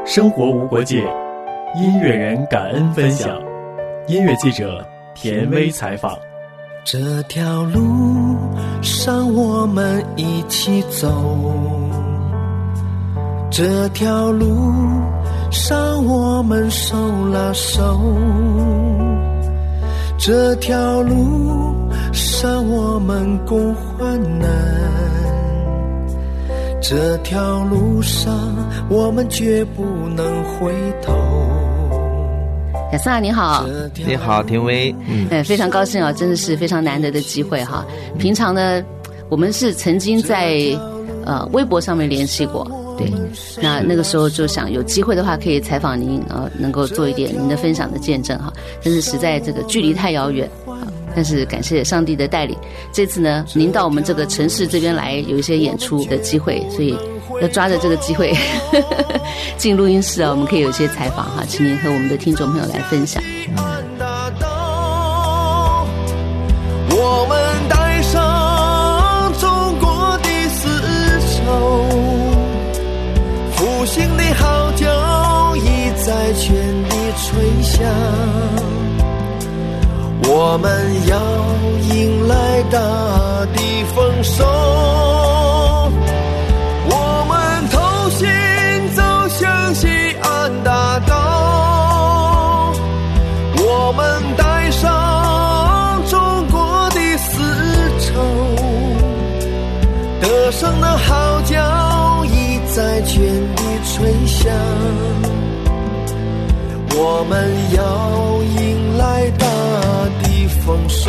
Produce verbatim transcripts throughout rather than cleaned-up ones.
生活无国界，音乐人感恩分享。音乐记者田薇采访。 这条路上我们一起走，这条路上我们手拉手，这条路上我们共患难，这条路上我们绝不能回头。 亚萨你好。 你好田薇。 嗯，哎，非常高兴啊，真的是非常难得的机会哈。平常呢我们是曾经在呃微博上面联系过，对，那那个时候就想有机会的话可以采访您，呃，能够做一点您的分享的见证哈。但是实在这个距离太遥远，但是感谢上帝的带领，这次呢您到我们这个城市这边来有一些演出的机会，所以要抓着这个机会呵呵进录音室啊，我们可以有一些采访哈，请您和我们的听众朋友来分享。 我们带上中国的丝绸，复兴的号角已在全地吹响，我们要迎来大地丰收，我们同行走向西安大道，我们带上中国的丝绸，得胜的号角已在全地吹响，我们要迎来大地丰收。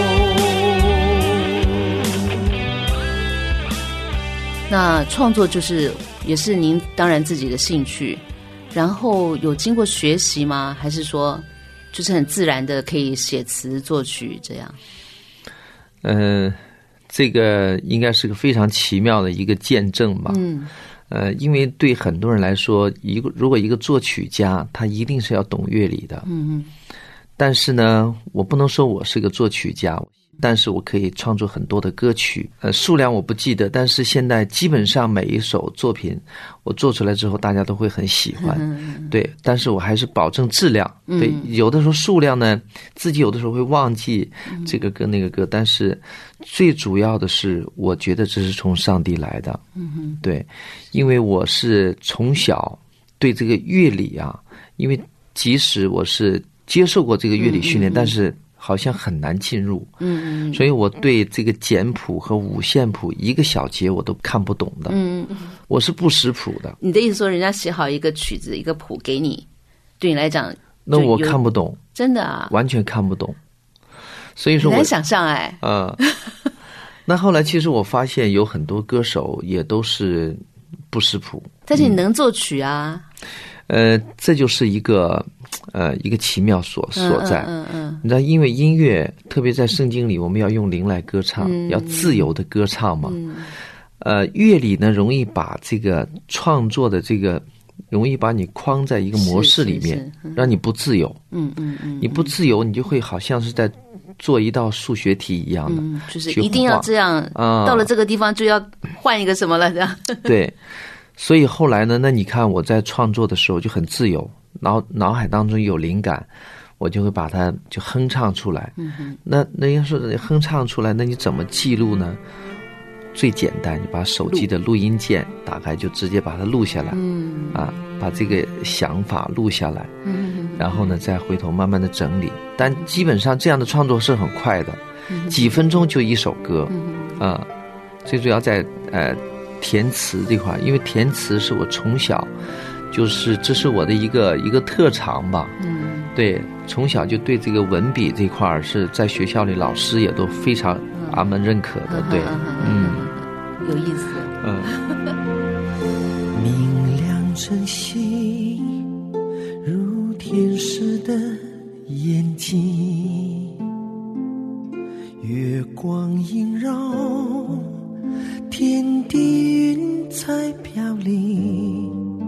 那创作就是也是您当然自己的兴趣，然后有经过学习吗？还是说就是很自然的可以写词作曲这样？ 呃，这个应该是个非常奇妙的一个见证吧。嗯。呃，因为对很多人来说，一个如果一个作曲家，他一定是要懂乐理的。嗯嗯。但是呢，我不能说我是个作曲家，但是我可以创作很多的歌曲。呃，数量我不记得，但是现在基本上每一首作品我做出来之后，大家都会很喜欢。嗯、对，但是我还是保证质量。对，有的时候数量呢，自己有的时候会忘记这个歌那个歌，但是最主要的是，我觉得这是从上帝来的。嗯哼，对，因为我是从小对这个乐理啊，因为即使我是接受过这个乐理训练，嗯嗯嗯，但是好像很难进入。嗯嗯，所以我对这个简谱和五线谱一个小节我都看不懂的。嗯嗯，我是不识谱的。你的意思说，人家写好一个曲子一个谱给你，对你来讲， 那我看不懂。 真的啊？ 完全看不懂。所以说我， 很难想象哎。 呃，那后来其实我发现有很多歌手也都是不识谱， 但是你能作曲啊。 嗯、呃，这就是一个呃一个奇妙所所在。嗯 嗯, 嗯你知道，因为音乐，特别在圣经里，我们要用灵来歌唱，嗯、要自由的歌唱嘛。嗯、呃，乐理呢，容易把这个创作的这个，容易把你框在一个模式里面，是是是嗯、让你不自由。嗯嗯嗯，你不自由，你就会好像是在做一道数学题一样的， 嗯、就是一定要这样。啊、到了这个地方就要换一个什么了，这样。 对。所以后来呢，那你看我在创作的时候就很自由，脑脑海当中有灵感，我就会把它就哼唱出来。嗯、那那要说哼唱出来，那你怎么记录呢？最简单，你把手机的录音键打开，就直接把它录下来。嗯、啊，把这个想法录下来。嗯、然后呢，再回头慢慢的整理。但基本上这样的创作是很快的，嗯、几分钟就一首歌。嗯、啊，最主要在呃。填词这块，因为填词是我从小就是这是我的一个一个特长吧。嗯，对，从小就对这个文笔这块是在学校里老师也都非常阿门认可的。对，嗯， 有意思。嗯， 明亮晨曦如天使的眼睛，月光萦绕天地云彩飘零，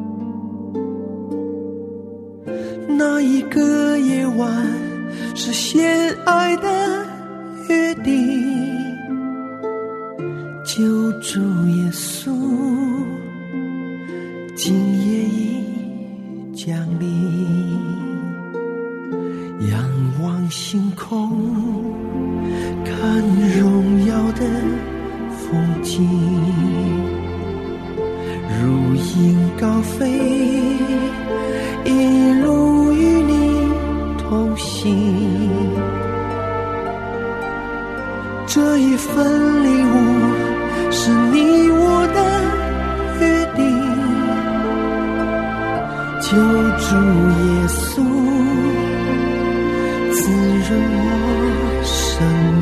那一个夜晚是相爱的约定，救主耶稣今夜已降临，仰望星空，看荣耀的风景，如鹰高飞，一路与你同行。这一份礼物是你我的约定，救主耶稣滋润我生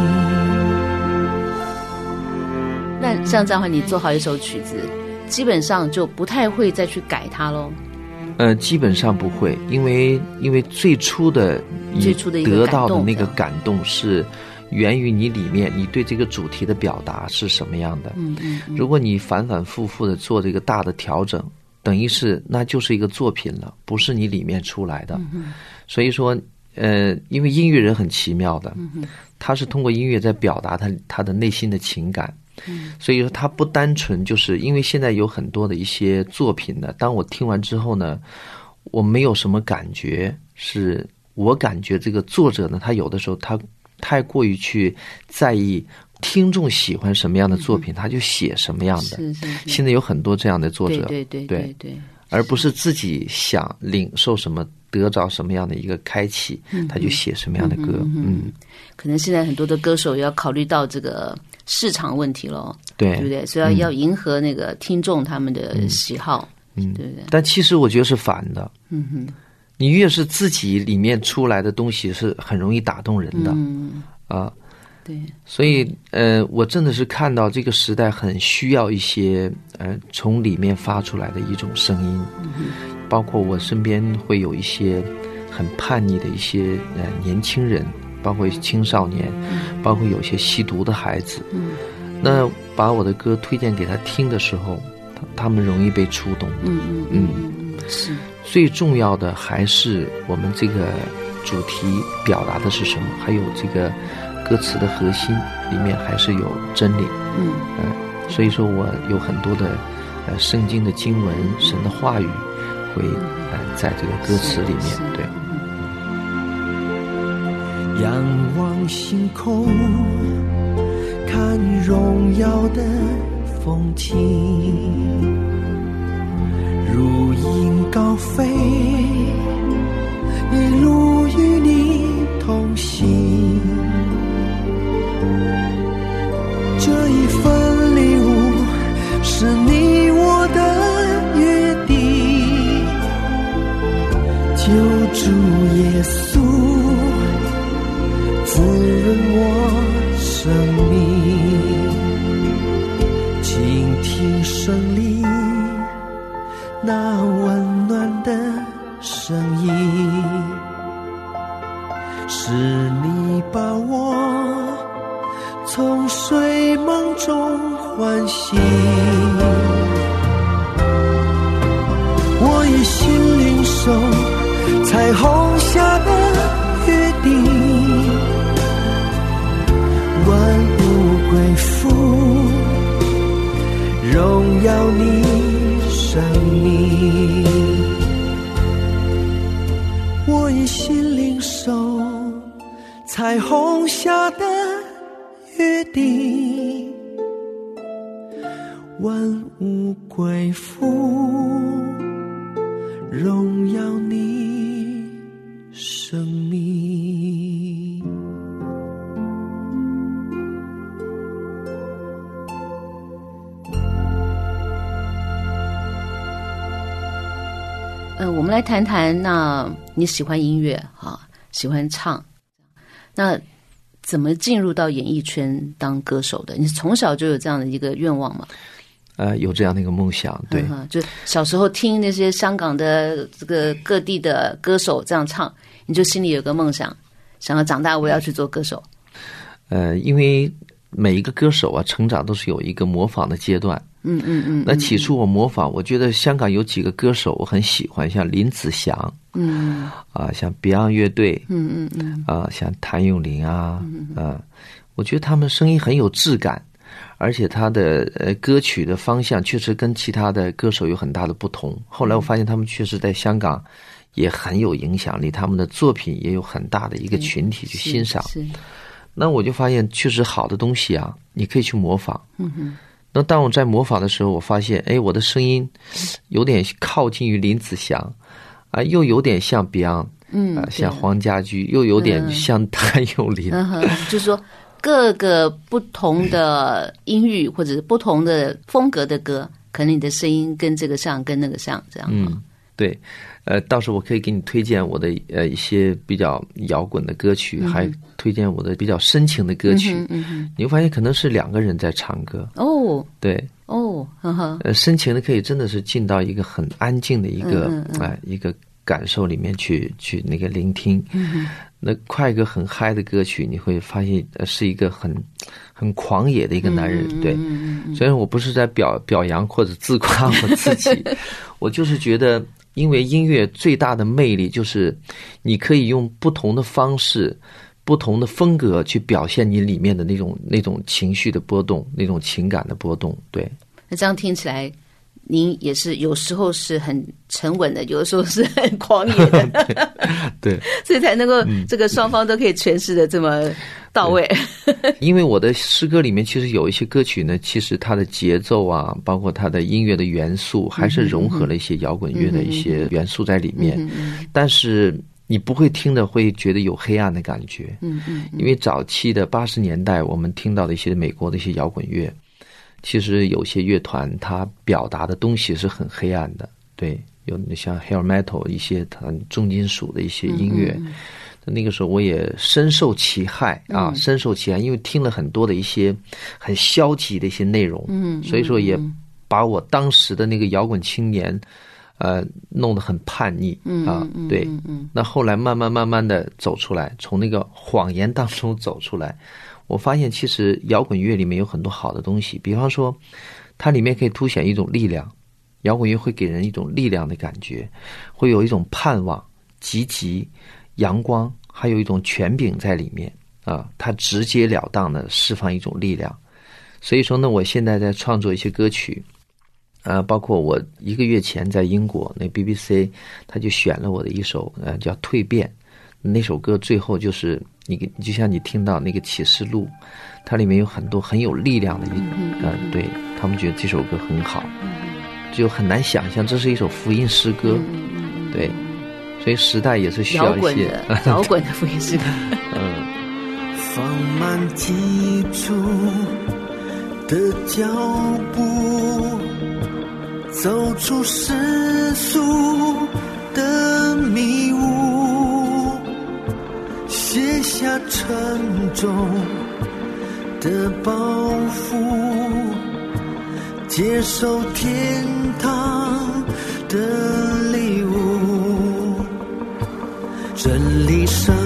命。 那像这样的话，你做好一首曲子，基本上就不太会再去改它咯。 呃，基本上不会，因为因为最初的最初的一个得到的那个感动是源于你里面你对这个主题的表达是什么样的。 嗯嗯嗯， 如果你反反复复的做这个大的调整，等于是那就是一个作品了，不是你里面出来的。 嗯、 所以说呃，因为音乐人很奇妙的， 嗯、 他是通过音乐在表达他他的内心的情感。 嗯， 所以说他不单纯就是因为现在有很多的一些作品呢，当我听完之后呢，我没有什么感觉，是我感觉这个作者呢，他有的时候他太过于去在意听众喜欢什么样的作品，嗯、他就写什么样的。 是是是， 现在有很多这样的作者， 对对对对 对, 对， 而不是自己想领受什么，得着什么样的一个开启，嗯、他就写什么样的歌。嗯, 嗯, 嗯， 可能现在很多的歌手也要考虑到这个市场问题了， 对对不对？所以要要迎合那个听众他们的喜好， 嗯， 对不对？ 但其实我觉得是反的。 嗯哼， 你越是自己里面出来的东西，是很容易打动人的。 嗯啊， 对。 所以呃，我真的是看到这个时代很需要一些呃从里面发出来的一种声音， 嗯、 包括我身边会有一些很叛逆的一些呃年轻人。包括青少年，嗯、包括有些吸毒的孩子， 嗯、 那把我的歌推荐给他听的时候，他, 他们容易被触动。 嗯嗯嗯嗯，是。 最重要的还是我们这个主题表达的是什么，还有这个歌词的核心里面还是有真理。 嗯， 呃，所以说我有很多的呃圣经的经文、神的话语会呃在这个歌词里面，对。 仰望星空，看荣耀的风景，如鹰高飞，一路与你同行。这一份礼物是你我的约定，救主耶稣滋润我生命，倾听圣灵那温暖的声音，是你把我从睡梦中唤醒。我以心领受彩虹下的约定，万物归附，荣耀你生命。我以心领受彩虹下的约定，万物归附，荣耀你生命。 呃，我们来谈谈，那你喜欢音乐啊，喜欢唱，那怎么进入到演艺圈当歌手的？你从小就有这样的一个愿望吗？ 呃，有这样的一个梦想，对、 嗯，就小时候听那些香港的这个各地的歌手这样唱，你就心里有个梦想，想要长大我要去做歌手。 呃，因为每一个歌手啊，成长都是有一个模仿的阶段。 嗯嗯嗯。 那起初我模仿，我觉得香港有几个歌手我很喜欢，像林子祥， 嗯， 啊，像 Beyond 乐队， 嗯嗯嗯， 啊，像谭咏麟啊，嗯、啊，我觉得他们声音很有质感。 而且他的呃歌曲的方向确实跟其他的歌手有很大的不同。后来我发现他们确实在香港也很有影响力，他们的作品也有很大的一个群体去欣赏。 是，是那我就发现确实好的东西啊，你可以去模仿。 嗯哼。 那当我在模仿的时候，我发现，哎，我的声音有点靠近于林子祥，啊，又有点像 Beyond， 嗯、啊，像黄家驹，又有点像谭咏麟。 嗯哼，就是说各个不同的音域或者是不同的风格的歌，可能你的声音跟这个像，跟那个像，这样。 嗯，对。呃，到时候我可以给你推荐我的呃一些比较摇滚的歌曲，嗯、还推荐我的比较深情的歌曲。嗯嗯、你会发现可能是两个人在唱歌。哦，对， 哦，呵呵呃，深情的可以真的是进到一个很安静的一个啊、嗯嗯呃、一个感受里面去去那个聆听。嗯、那快歌很嗨的歌曲，你会发现呃是一个很很狂野的一个男人。嗯、对，嗯、虽然我不是在表表扬或者自夸我自己，我就是觉得。因为音乐最大的魅力就是你可以用不同的方式不同的风格去表现你里面的那种那种情绪的波动，那种情感的波动。对， 那这样听起来您也是有时候是很沉稳的，有的时候是很狂野的。 对，对所以才能够这个双方都可以诠释的这么到位。 因为我的诗歌里面其实有一些歌曲呢，其实它的节奏啊，包括它的音乐的元素，还是融合了一些摇滚乐的一些元素在里面。嗯嗯、但是你不会听的会觉得有黑暗的感觉。嗯嗯、因为早期的八十年代我们听到的一些美国的一些摇滚乐，其实有些乐团它表达的东西是很黑暗的。对，有像 hair metal 一些很重金属的一些音乐。嗯嗯那个时候我也深受其害啊，嗯、深受其害，因为听了很多的一些很消极的一些内容，嗯，所以说也把我当时的那个摇滚青年，呃，弄得很叛逆啊，嗯、对，嗯嗯、那后来慢慢慢慢的走出来，从那个谎言当中走出来，我发现其实摇滚乐里面有很多好的东西，比方说，它里面可以凸显一种力量，摇滚乐会给人一种力量的感觉，会有一种盼望、积极、阳光。还有一种权柄在里面啊，它直截了当的释放一种力量。所以说呢，我现在在创作一些歌曲，啊，包括我一个月前在英国那 B B C， 他就选了我的一首呃叫《蜕变》，那首歌最后就是你就像你听到那个启示录，它里面有很多很有力量的一呃，对他们觉得这首歌很好，就很难想象这是一首福音诗歌，对。所以时代也是需要一些摇滚的福音诗歌。 嗯，放慢基础的脚步，走出世俗的迷雾，卸下沉重的包袱，接受天堂的礼物。真理生